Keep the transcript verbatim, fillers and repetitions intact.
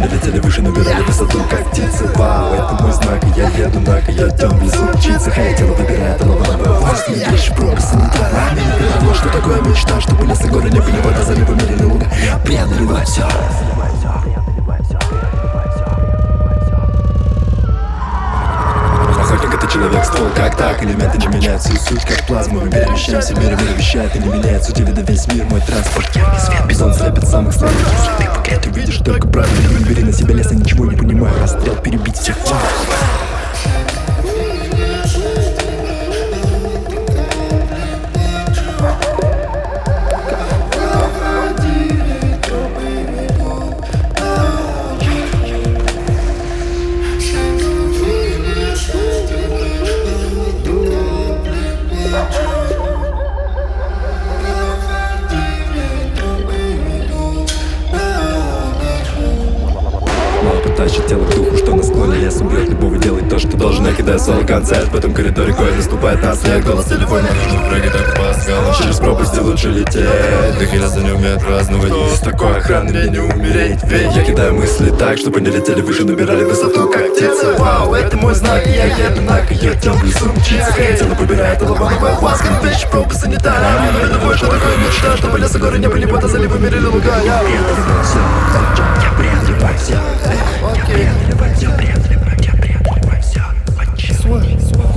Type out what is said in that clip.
не летели выше, набирали высоту, как птицы. Вау, это мой знак, и я еду на койотем в лесу учиться. Хей, тело выбирает, а лавановая власть. Не вещи, пробы, санитарами. Вот что такое мечта, чтобы леса, горы, небо, не вода, заливы, мерили луга. Преодолевай все. Охотник — это человек, ствол, как так? Элементы не меняют свою суть, как плазму. Мы перемещаемся, мир, мир вещает и не меняет сути вида весь мир. Мой транспорт, яркий свет, бизон слепит самых слабых. Если ты пакет, увидишь только правду. Не бери на себя лес, я ничего не понимаю. Расстрел, перебить всех. Тащит тело к духу, что на склоне леса бьет любого, делает то, что должен. Я кидаю соло концерт, в этом коридоре кое наступает на след. Голос телефона, нужно прыгать так по скалам. Через пропасти лучше лететь, дыхалися не умеют праздновать. С такой охраной мне не умереть, ведь я кидаю мысли так, чтобы не летели выше, набирали высоту, как птицы. Вау, это мой знак, я еду на койотем в лесу учиться. Хей, тело выбирает, а лавановая ласка. Не вещи, пробы, санитарами. Вот что такое мечта, чтобы леса, горы, небо, не вода, заливы, мерили луга. Я преодолеваю все, я преодолеваю все. Преодолевай все, преодолевай все, преодолевай все.